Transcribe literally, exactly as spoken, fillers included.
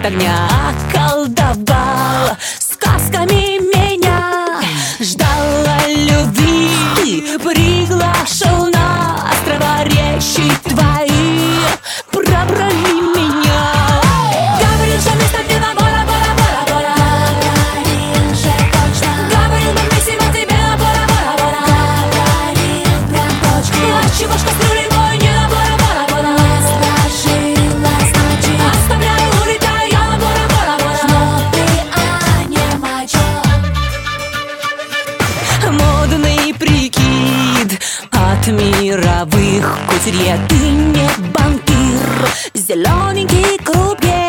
от огня околдовал сказками меня, ждала любви, ты приглашал на острова речи твои, пробрали меня. Говорил, что место где на бора, бора, бора, бора. Говорил же точно. Говорил, мы всего тебе на бора, бора, бора. Говорил прям точно. Отчего ж кастрюли мой не на бора, бора, бора. Не сложилось, значит оставляю, улетаю я на бора, бора, бора. Что ты, а не мочо. Модный прикид от мировых кутюрье. Ты не банкир, зелененький крупье.